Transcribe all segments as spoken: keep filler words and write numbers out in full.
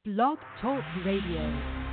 Blog Talk Radio.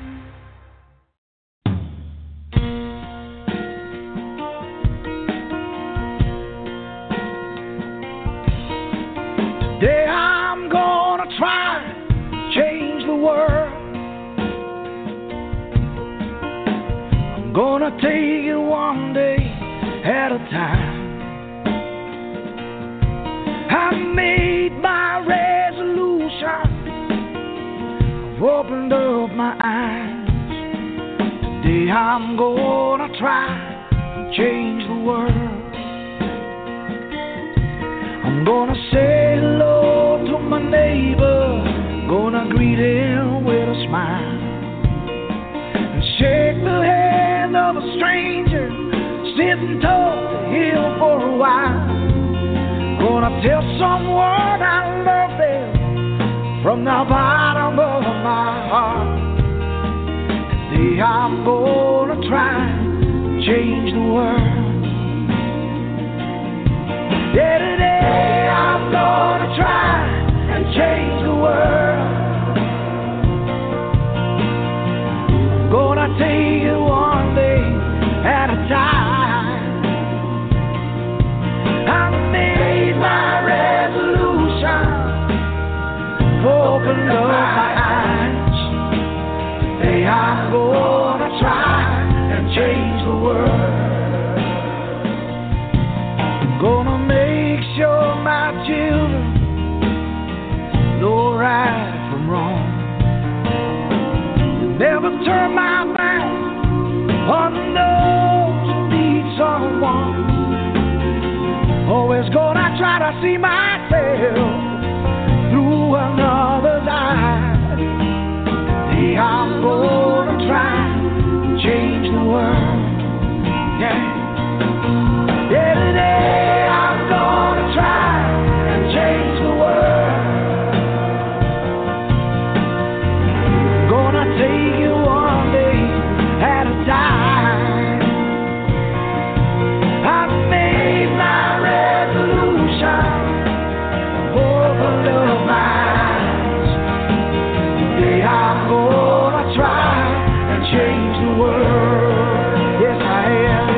Today I'm gonna try to change the world. I'm gonna take it one day at a time. I made my resolution. I've opened up my eyes. Today I'm gonna try to change the world. I'm gonna say hello to my neighbor, gonna greet him with a smile, and shake the hand of a stranger, sit and talk to him for a while. Gonna tell someone I love them from the bottom of my heart. Today I'm gonna try to change the world. Yeah, today I'm gonna try and change the world. I'm gonna take it one day at a time. I made my resolution, opened up my eyes. Today I'm gonna try and change the world. Gonna make sure my children know right from wrong. Never turn my back on those who need someone. Always gonna try to see myself through another's eyes. Today I'm gonna try to change the world. Yeah. Yeah, today I'm gonna try and change the world. Gonna take it one day at a time. I made my resolution, opened up my eyes. Today I'm gonna try and change the world. Yes, I am.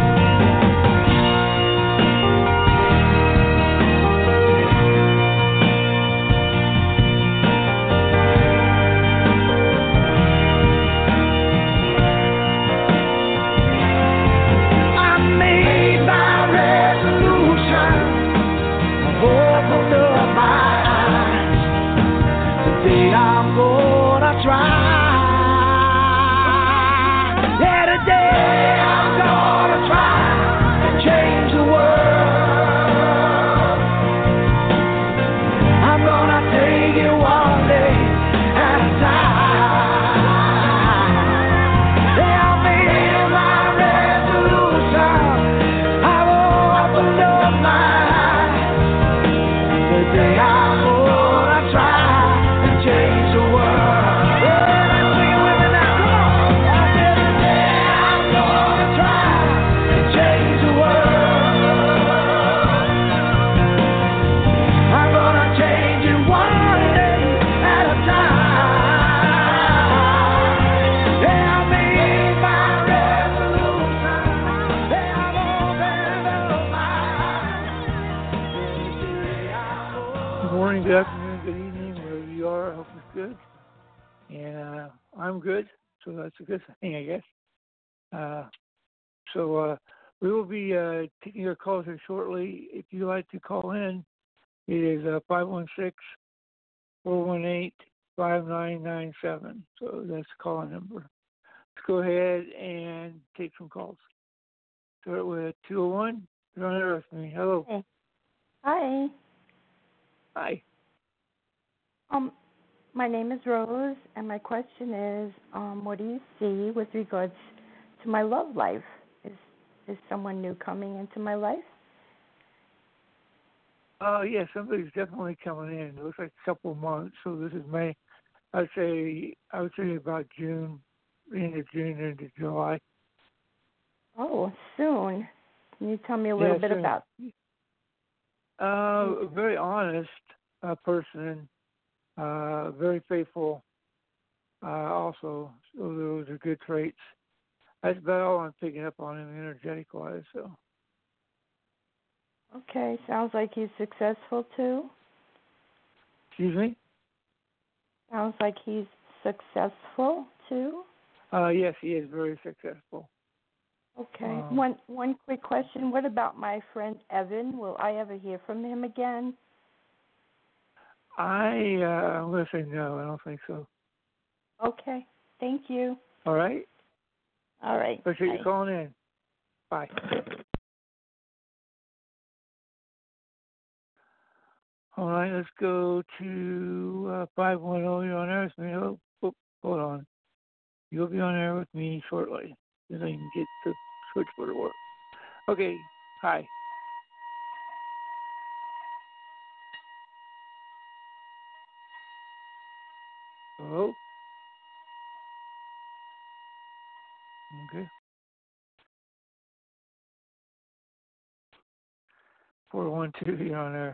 So that's a good thing, I guess. Uh, so uh, we will be uh, taking your calls here shortly. If you'd like to call in, it is uh, five one six, four one eight, five nine nine seven. So that's the calling number. Let's go ahead and take some calls. Start with two oh one. You're on air with me. Hello. Hey. Hi. Hi. Um, My name is Rose, and my question is, um, what do you see with regards to my love life? Is is someone new coming into my life? Oh, uh, yeah, somebody's definitely coming in. It looks like a couple of months, so this is May. I'd say, I would say about June, end of June, into July. Oh, soon. Can you tell me a little yeah, bit soon. about? Uh, a very honest uh, person, uh, very faithful, Uh, also, so those are good traits. That's about all I'm picking up on him energetic wise. So. Okay, sounds like he's successful too. Excuse me? Sounds like he's successful too. Uh, yes, he is very successful. Okay. Um, one one quick question. What about my friend Evan? Will I ever hear from him again? I, uh, I'm going to say no. I don't think so. Okay. Thank you. All right? All right. Appreciate Bye. you calling in. Bye. All right, let's go to uh, five one zero. You're on air with me. Oh, oh, hold on. You'll be on air with me shortly. Then I can get the switchboard to work. Okay. Hi. Hello? Okay. four one two, you're on air.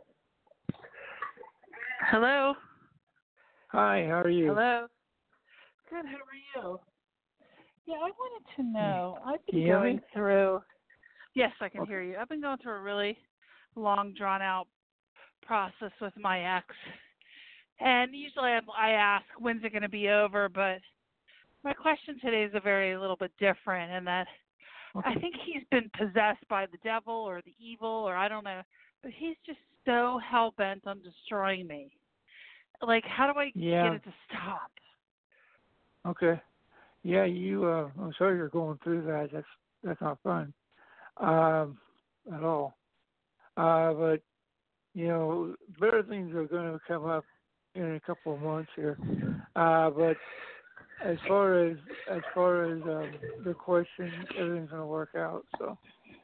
Hello. Hi, how are you? Hello. Good. How are you? Yeah, I wanted to know. I've Can been you hear going me? through. Yes, I can Okay. hear you. I've been going through a really long, drawn-out process with my ex, and usually I, I ask, "When's it going to be over?" But my question today is a very a little bit different, in that Okay. I think he's been possessed by the devil or the evil, or I don't know. But he's just so hell bent on destroying me. Like, how do I Yeah. get it to stop? Okay. Yeah, you. Uh, I'm sorry you're going through that. That's that's not fun, um, at all. Uh, but you know, better things are going to come up in a couple of months here. Uh, but as far as as far as um, the question, everything's going to work out. So.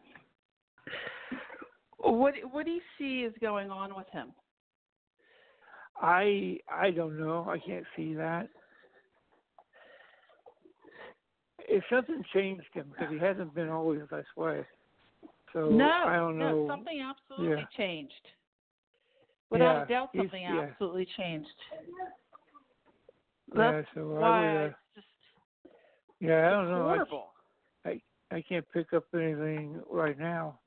What what do you see is going on with him? I I don't know. I can't see that. If something changed him, because he hasn't been always this way. So No, I don't know. no, something absolutely Yeah. changed. Without Yeah, a doubt, he's- something yeah. absolutely changed. Yeah, That's so why I would. Uh, it's just yeah, I don't it's know. horrible. I, I I can't pick up anything right now.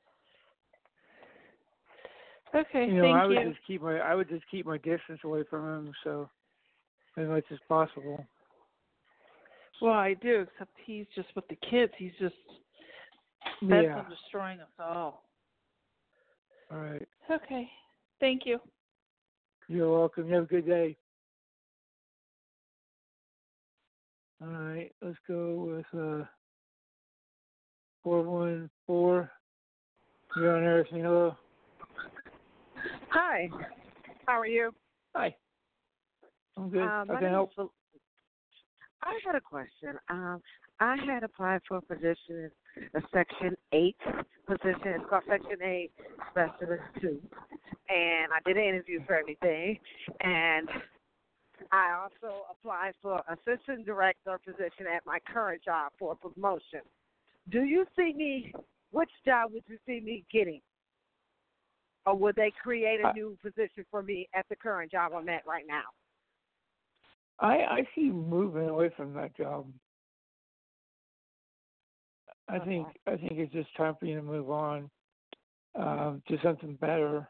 Okay, You know, thank I would you. just keep my I would just keep my distance away from him, so as much as possible. Well, I do, except he's just with the kids. He's just bent Yeah. on destroying us all. All right. Okay, thank you. You're welcome. You have a good day. All right. Let's go with uh four one four. You're on air with me. Hello. Hi, how are you? Hi. I'm good. Um, How my can I name help? is Fel- I had a question. Um, I had applied for a position, a Section eight position. It's called Section eight Specialist two. And I did an interview for everything. And I also applied for assistant director position at my current job for a promotion. Do you see me, which job would you see me getting? Or would they create a Uh, new position for me at the current job I'm at right now? I I see you moving away from that job. I Okay. think I think it's just time for you to move on um, to something better.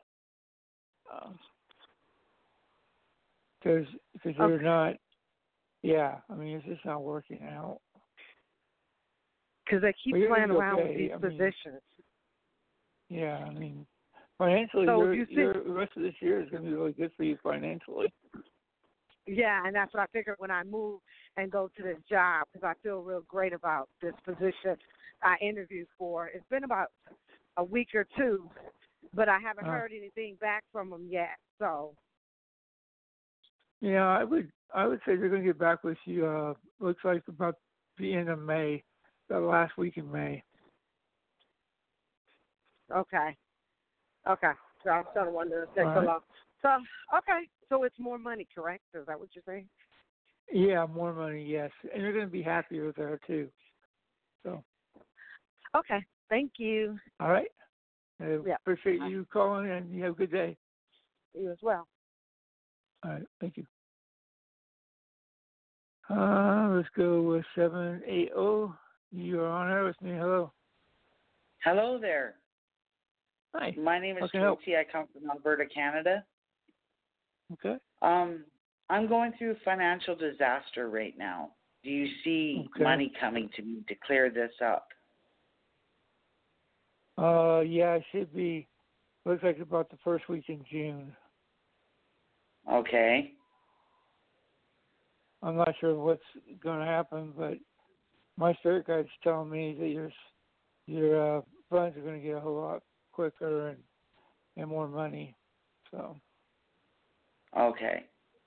Because because you're Okay. not. Yeah, I mean it's just not working out. Because they keep Well, you're gonna playing be around with okay. these I mean, positions. yeah, I mean financially, So you're, you see, you're, the rest of this year is going to be really good for you financially. yeah, and that's what I figured when I move and go to this job, because I feel real great about this position I interviewed for. It's been about a week or two, but I haven't Uh, heard anything back from them yet. So, Yeah, I would I would say they're going to get back with you. Uh, looks like about the end of May, the last week in May. okay. Okay. So I was kind of wondering if it takes All so right. long. So, okay. So it's more money, correct? Is that what you're saying? Yeah, more money, yes, and you're going to be happier there too. So, Okay. Thank you. all right. I Yeah. appreciate Bye. you calling, and you have a good day. You as well. All right, thank you. Uh, let's go with seven eight zero. You're on air with me. Hello. Hello there. Hi. My name is How can I help? Tracy. I come from Alberta, Canada. Okay. Um, I'm going through financial disaster right now. Do you see Okay. money coming to me to clear this up? Uh, yeah, it should be. Looks like about the first week in June. Okay. I'm not sure what's going to happen, but my spirit guide's telling me that your your uh, funds are going to get a whole lot quicker and and more money. So Okay.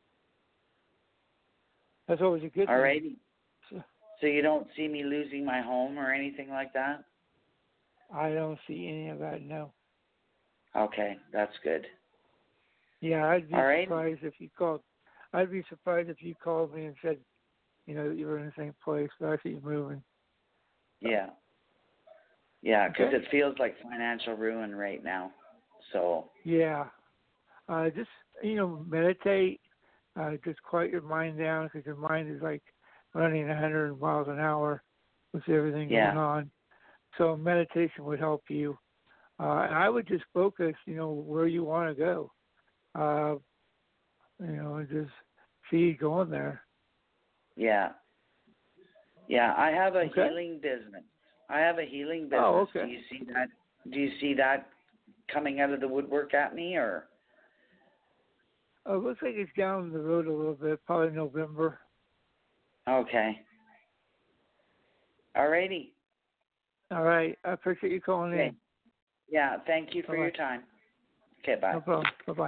that's always a good All thing. righty. So So you don't see me losing my home or anything like that? I don't see any of that. No. Okay, that's good. Yeah, I'd be All right. surprised if you called. I'd be surprised if you called me and said, you know, that you were in the same place, but I see you moving. Yeah. Yeah, because Okay. it feels like financial ruin right now. So, Yeah. Uh, just, you know, meditate. Uh, just quiet your mind down because your mind is like running a hundred miles an hour with everything Yeah. going on. So meditation would help you. Uh, and I would just focus, you know, where you want to go. Uh, you know, and just see you going there. yeah. Yeah, I have a Okay. healing business. I have a healing business. Oh, okay. Do you see that? Do you see that coming out of the woodwork at me, or? Uh, looks like it's down the road a little bit, probably November. Okay. Alrighty. All right. I appreciate you calling Okay. in. Yeah, thank you for Bye-bye. your time. Okay, bye. No problem. Bye-bye.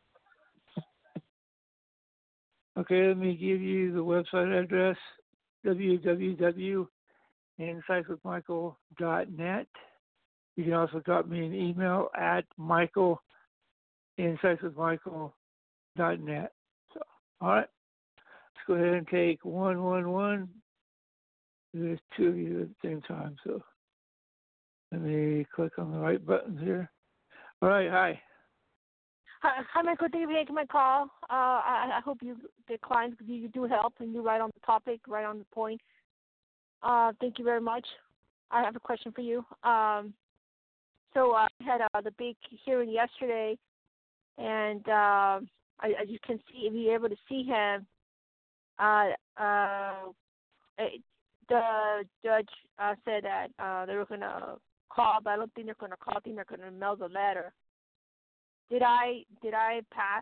Okay, let me give you the website address, w w w dot insights with michael dot net. You can also drop me an email at michael insights with michael dot net. So, all right. Let's go ahead and take one one one. There's two of you at the same time, so let me click on the right buttons here. All right, hi. Hi, hi, Michael. Thank you for taking my call. Uh, I, I hope you decline because you do help and you're right on the topic, right on the point. Uh, thank you very much. I have a question for you. Um, so uh, I had uh, the big hearing yesterday, and uh, I, as you can see, if you're able to see him, uh, uh, the judge uh, said that uh, they were going to call, but I don't think they're going to call. I think they're going to mail the letter. Did I did I pass?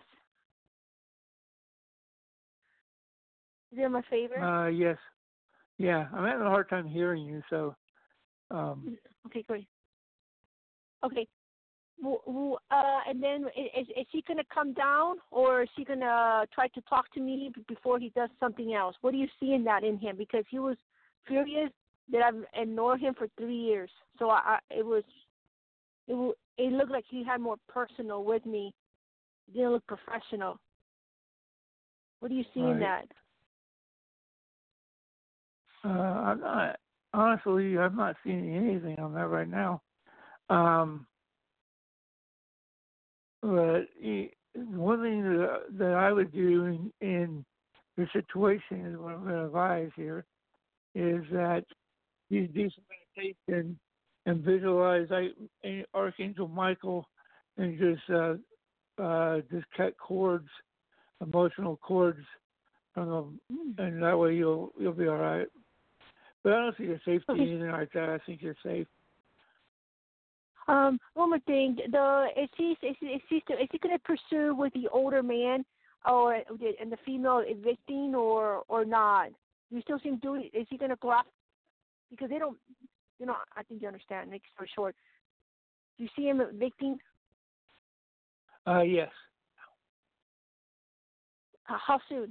Is it my favor? Uh, yes. Yeah, I'm having a hard time hearing you, so. Um, okay, great. Okay. Well, well, uh, and then is, is he going to come down, or is he going to try to talk to me before he does something else? What do you see in that in him? Because he was furious that I've ignored him for three years. So I, I it was, it was, it looked like he had more personal with me. It didn't look professional. What do you see right. in that? Uh, I'm not, honestly, I'm not seeing anything on that right now. Um, but he, one thing that, that I would do in, in the situation is what I'm going to advise here is that you do some meditation and visualize like, Archangel Michael and just uh, uh, just cut cords, emotional cords from them, and that way you'll you'll be all right. But I don't see your safety Okay. anything like that. I think you're safe. Um, one more thing. The is he is he is he, still, is he going to pursue with the older man, or and the female evicting, or or not? You still see him doing? Is he going to go after? Because they don't, you know. I think you understand. Make story short. Do you see him evicting? Uh, yes. Uh, how soon?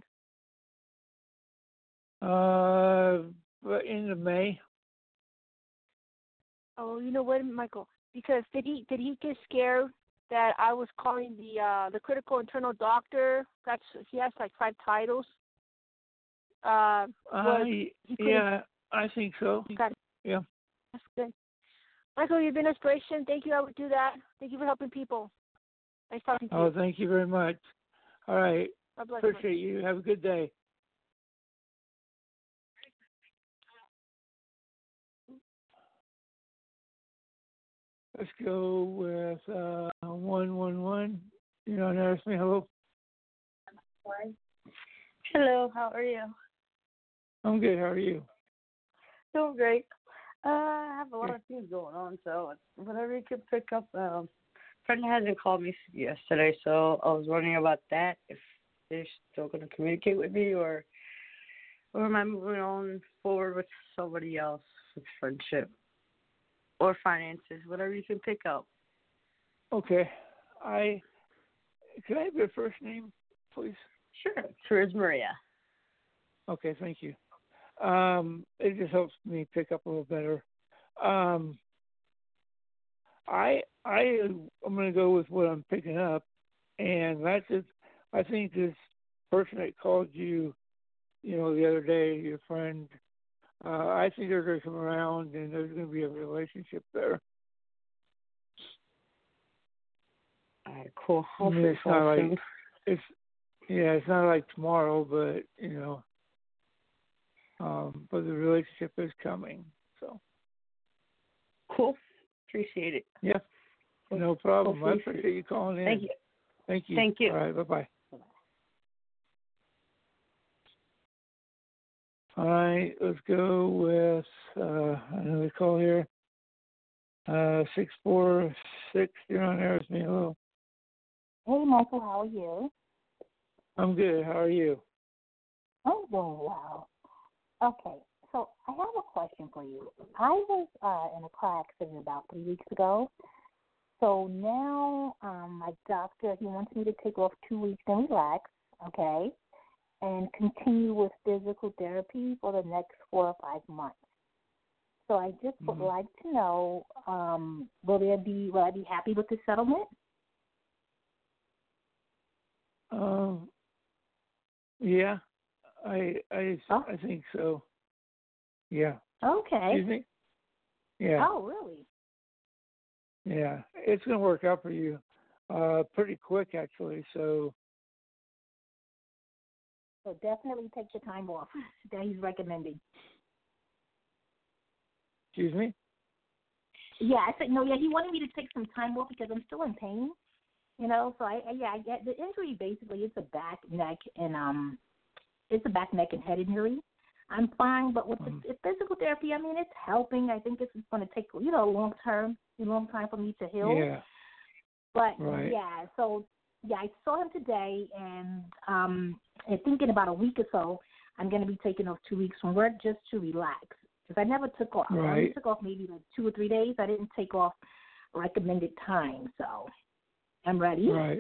Uh, but in the May. Oh, you know what, Michael? Because did he did he get scared that I was calling the uh, the critical internal doctor? That's he has like five titles. Uh, Uh, he yeah, I think so. Got it. Yeah. That's good. Michael, you've been an inspiration. Thank you. I would do that. Thank you for helping people. Nice talking to Oh, you. thank you very much. All right. God bless you. Appreciate you. Have a good day. let's go with uh, one one one. You know, notice me. Hello. Hello, how are you? I'm good. How are you? Doing great. Uh, I have a lot of things going on, so whatever you can pick up. Um, friend hasn't called me yesterday, so I was wondering about that. If they're still going to communicate with me, or or am I moving on forward with somebody else with friendship or finances? Whatever you can pick up. Okay. I can I have your first name, please? Sure. Sure is Maria. Okay, thank you. Um, it just helps me pick up a little better. Um, I I I'm going to go with what I'm picking up, and that's just I think this person that called you, you know, the other day, your friend. Uh, I think they're going to come around, and there's going to be a relationship there. All right, cool. I mean, Hopefully it's not like soon. it's yeah, it's not like tomorrow, but you know, um, but the relationship is coming. So Cool. Appreciate it. yeah, no problem. I Hopefully appreciate you calling in. Thank you. Thank you. Thank you. All right. Bye bye. All right. Let's go with uh, another call here. Uh, six four six. You're on air with me. Hello. Hey, Michael, how are you? I'm good. How are you? I'm doing well. Okay, so I have a question for you. I was uh, in a car accident about three weeks ago. So now um, my doctor, he wants me to take off two weeks and relax, okay, and continue with physical therapy for the next four or five months. So I just would Mm-hmm. like to know, um, will there be, will I be happy with the settlement? Um. Yeah, I I Oh. I think so. Yeah. Okay. Excuse me. Yeah. Oh, really? Yeah. It's gonna work out for you, uh, pretty quick actually. So So definitely take the time off that he's recommending. excuse me. Yeah, I said no. Yeah, he wanted me to take some time off because I'm still in pain. You know, so I, I yeah, I get the injury. Basically, it's a back, neck, and um, it's a back, neck, and head injury. I'm fine, but with Mm-hmm. the physical therapy, I mean, it's helping. I think it's going to take you know a long term, a long time for me to heal. Yeah. But Right. yeah, so yeah, I saw him today, and um, I think in about a week or so, I'm going to be taking off two weeks from work just to relax because I never took off. I only Right. took off maybe like two or three days. I didn't take off recommended time, so I'm ready. Right.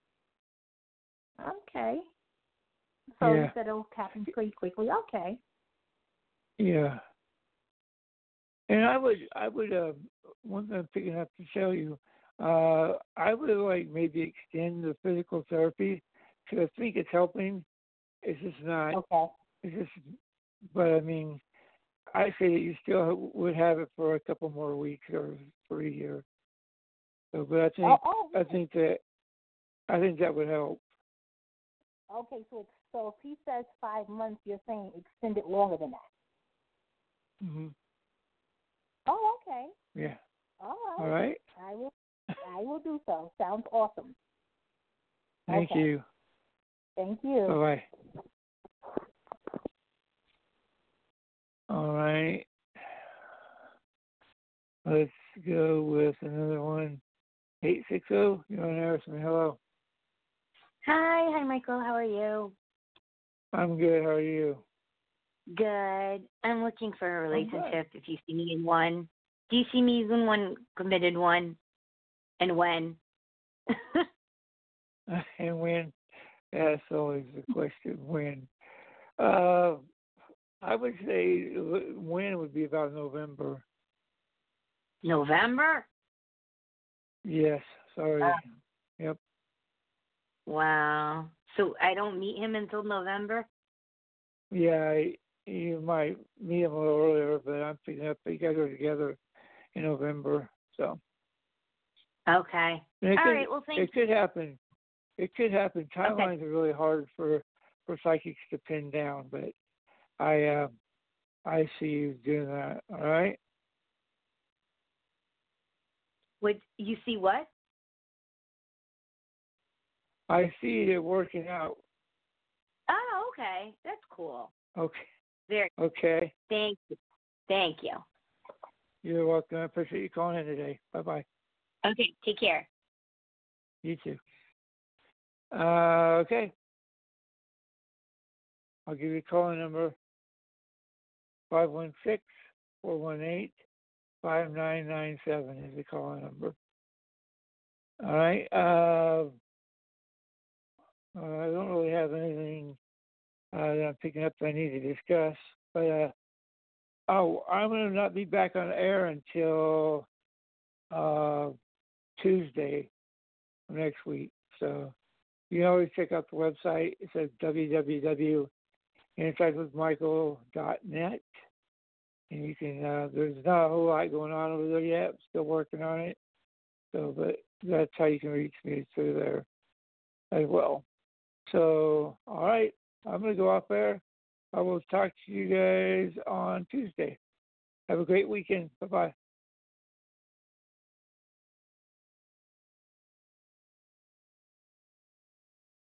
Okay. So Yeah. you said it'll happen pretty quickly. Okay. Yeah. And I would I would uh, one thing I'm picking up to tell you, uh, I would like maybe extend the physical therapy because I think it's helping. It's just not. Okay. It's just. But I mean, I say that you still would have it for a couple more weeks or three or so. But I think Oh, oh, I think that I think that would help. okay. So it's, so if he says five months, you're saying extend it longer than that. Hmm. Oh, okay. Yeah. All right. All right. I will. I will do so. Sounds awesome. Thank Okay. you. Thank you. Bye bye. All right. Let's go with another one. Eight six zero. You're on air with me. Hello. Hi, hi, Michael. How are you? I'm good. How are you? Good. I'm looking for a I'm good. relationship. If you see me in one, do you see me in one committed one, and when? And when? That's always the question. When? Uh, I would say when would be about November. November? Yes. Sorry. Uh, Yep. Wow. So I don't meet him until November? Yeah. I, you might meet him a little earlier, but I'm picking up. You guys are together in November, so. Okay. And it All could, right. Well, thank it could happen. It could happen. Timelines Okay. are really hard for for psychics to pin down, but I uh, I see you doing that. All right. Would you see what? I see it working out. Oh, okay. That's cool. Okay. Very. Okay. Thank you. Thank you. You're welcome. I appreciate you calling in today. Bye bye. Okay. Take care. You too. Uh, okay. I'll give you a calling number five one six, four one eight, five nine nine seven is the calling number. All right. Uh, uh, I don't really have anything uh, that I'm picking up that I need to discuss, but uh, oh, I'm going to not be back on air until uh, Tuesday of next week. So you can always check out the website. It's at w w w dot inside with michael dot net. And you can, uh, there's not a whole lot going on over there yet. I'm still working on it. So, but that's how you can reach me through there as well. So, all right, I'm going to go off there. I will talk to you guys on Tuesday. Have a great weekend. Bye-bye.